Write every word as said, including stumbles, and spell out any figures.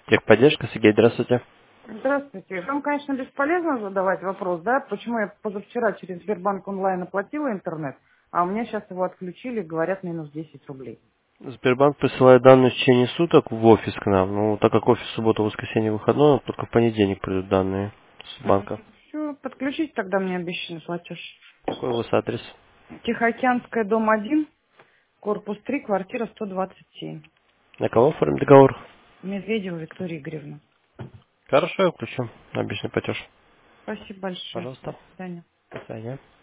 Техподдержка, Сергей, здравствуйте. Здравствуйте. Вам, конечно, бесполезно задавать вопрос, да, почему я позавчера через Сбербанк онлайн оплатила интернет, а у меня сейчас его отключили, говорят, минус десять рублей. Сбербанк присылает данные в течение суток в офис к нам. Ну, так как офис суббота, воскресенье, выходной, только в понедельник придут данные с банка. Все, подключить тогда мне обещанный платеж. Какой у вас адрес? Тихоокеанская, дом один, корпус три, квартира сто двадцать семь. На кого оформим договор? Медведева Виктория Игоревна. Хорошо, я включу. Обычный платеж. Спасибо большое. До Пожалуйста. свидания. До свидания.